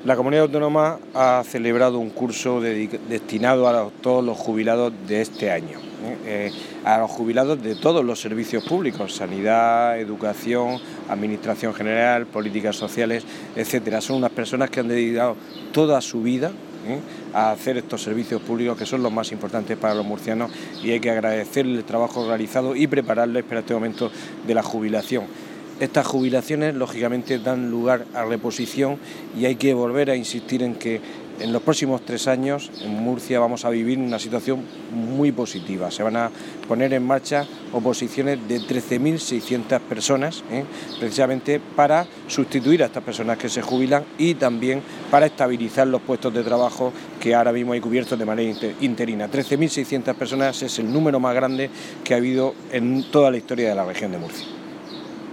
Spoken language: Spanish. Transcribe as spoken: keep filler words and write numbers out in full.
La Comunidad Autónoma ha celebrado un curso destinado a todos los jubilados de este año, ¿eh? Eh, a los jubilados de todos los servicios públicos, sanidad, educación, administración general, políticas sociales, etcétera. Son unas personas que han dedicado toda su vida ¿eh? a hacer estos servicios públicos que son los más importantes para los murcianos, y hay que agradecerles el trabajo realizado y prepararles para este momento de la jubilación. Estas jubilaciones, lógicamente, dan lugar a reposición, y hay que volver a insistir en que en los próximos tres años en Murcia vamos a vivir una situación muy positiva. Se van a poner en marcha oposiciones de trece mil seiscientas personas, ¿eh? precisamente para sustituir a estas personas que se jubilan y también para estabilizar los puestos de trabajo que ahora mismo hay cubiertos de manera interina. trece mil seiscientas personas es el número más grande que ha habido en toda la historia de la región de Murcia.